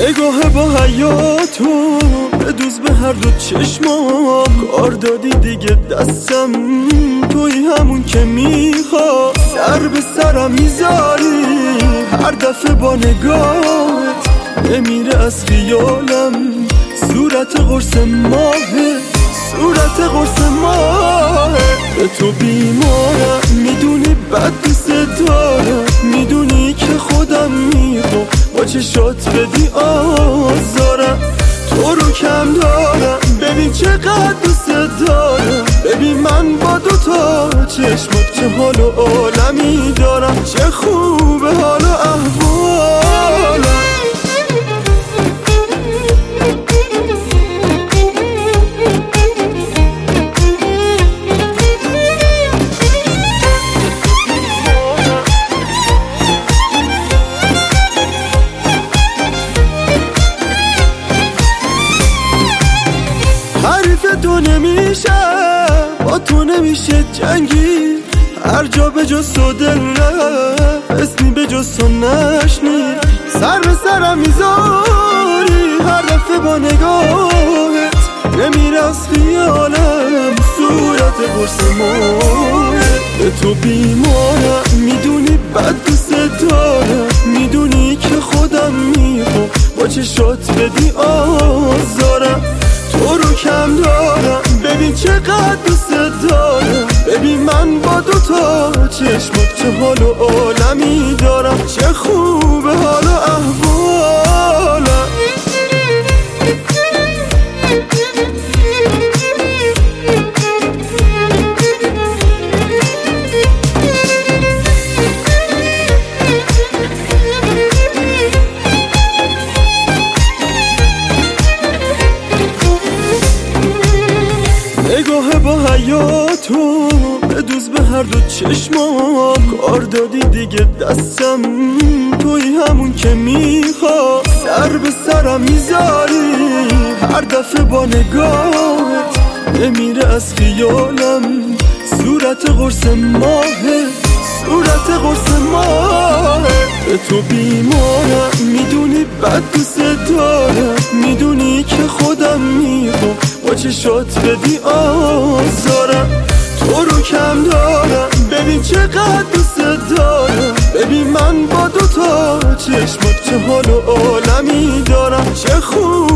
نگاه با حیاتو بدوز به هر دو چشمام، کار دادی دیگه دستم، توی همون که میخواد سر به سرم میذاری هر دفعه با نگاهت، نمیره از خیالم صورت قرص ماهه، صورت قرص ماهه. به تو بیمارم، میدونی بد دوست دارم، میدونی که خودم میخوام با چشات بدی آزارم، تو رو کم دارم، ببین چقدر دوست دارم، ببین من با دوتا چشمات چه حال و عالمی دارم، چه خوبه حال و احوالم. حریف تو نمیشه، با تو نمیشه جنگی، هر جا به جز تو دل رفت، اسمی به جز تو نشنی، سر به سرم میذاری هر دفعه با نگاهت، نمیره از خیالم صورت قرص ماهه. به تو بیمارم، میدونی بد دوست دارم، میدونی که خودم میخوام با چشات بدی آزارم، تو رو کم دارم، ببین چقدر دوست دارم، ببین من با دوتا چشمات چه حال و عالمی دارم، چه خوبه حال و احوالم. نگاه با حیاتو بدوز به هر دو چشمام، کار دادی دیگه دستم، توی همون که میخواد سر به سرم میذاری هر دفعه با نگاهت، نمیره از خیالم صورت قرص ماهه، صورت قرص ماهه. به تو بیمارم، میدونی بد دوست دارم، میدونی که خودم میخوام با چشات بدی آزارم، تو رو کم دارم، ببین چقدر دوست دارم، ببین من با دوتا چشمات چه حال و عالمی دارم، چه خوب